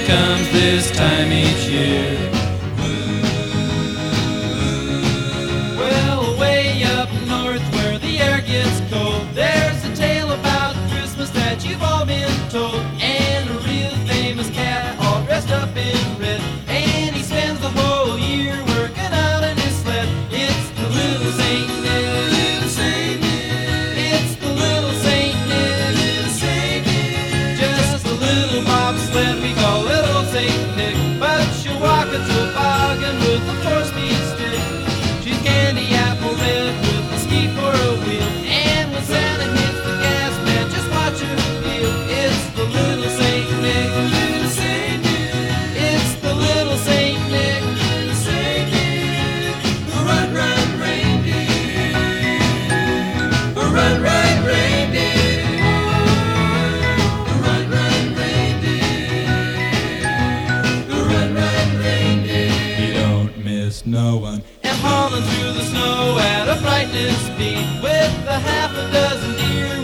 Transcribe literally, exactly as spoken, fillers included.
comes this time each year. Well, way up north where the air gets cold, there's a tale about Christmas that you've all been told. And a real famous cat all dressed up in red, and he spends the whole year working out in his sled. It's the little Saint Nick, little Saint Nick. It's the little Saint Nick, little Saint Nick. Just a little bobsled we call little Saint Nick, but she'll walk a toboggan with a four-speed stick. She's candy apple red with a ski for a wheel, and when Santa hits the gas, man, just watch her feel. It's the little Saint Nick, little Saint Nick. It's the little Saint Nick, little Saint Nick. Run, run, reindeer. Run, run, reindeer. Run, run, reindeer. Run, run, reindeer. You don't miss no one. And hauling through the snow at a frightening speed with a half a dozen deer